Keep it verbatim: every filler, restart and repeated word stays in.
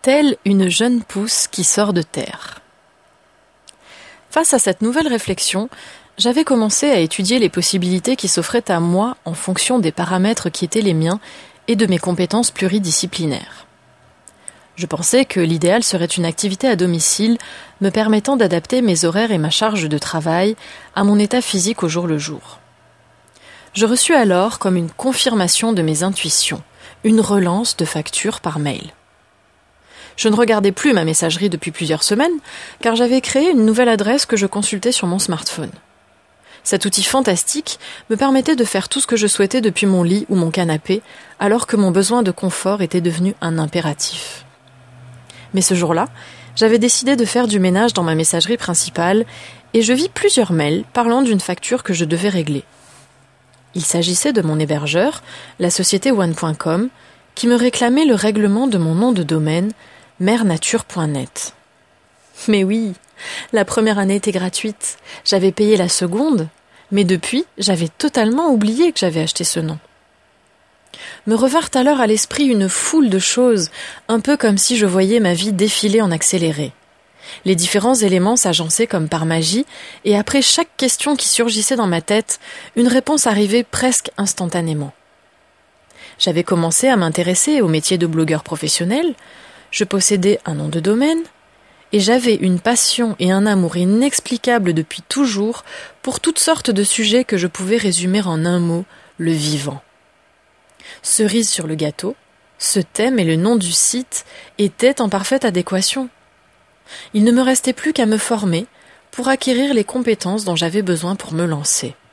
Telle une jeune pousse qui sort de terre. Face à cette nouvelle réflexion, j'avais commencé à étudier les possibilités qui s'offraient à moi en fonction des paramètres qui étaient les miens et de mes compétences pluridisciplinaires. Je pensais que l'idéal serait une activité à domicile me permettant d'adapter mes horaires et ma charge de travail à mon état physique au jour le jour. Je reçus alors comme une confirmation de mes intuitions, une relance de factures par mail. Je ne regardais plus ma messagerie depuis plusieurs semaines, car j'avais créé une nouvelle adresse que je consultais sur mon smartphone. Cet outil fantastique me permettait de faire tout ce que je souhaitais depuis mon lit ou mon canapé, alors que mon besoin de confort était devenu un impératif. Mais ce jour-là, j'avais décidé de faire du ménage dans ma messagerie principale, et je vis plusieurs mails parlant d'une facture que je devais régler. Il s'agissait de mon hébergeur, la société one point com, qui me réclamait le règlement de mon nom de domaine, mère nature point net. Mais oui, la première année était gratuite, j'avais payé la seconde, mais depuis, j'avais totalement oublié que j'avais acheté ce nom. Me revinrent alors à l'esprit une foule de choses, un peu comme si je voyais ma vie défiler en accéléré. Les différents éléments s'agençaient comme par magie, et après chaque question qui surgissait dans ma tête, une réponse arrivait presque instantanément. J'avais commencé à m'intéresser au métier de blogueur professionnel, je possédais un nom de domaine, et j'avais une passion et un amour inexplicables depuis toujours pour toutes sortes de sujets que je pouvais résumer en un mot, le vivant. Cerise sur le gâteau, ce thème et le nom du site étaient en parfaite adéquation. Il ne me restait plus qu'à me former pour acquérir les compétences dont j'avais besoin pour me lancer.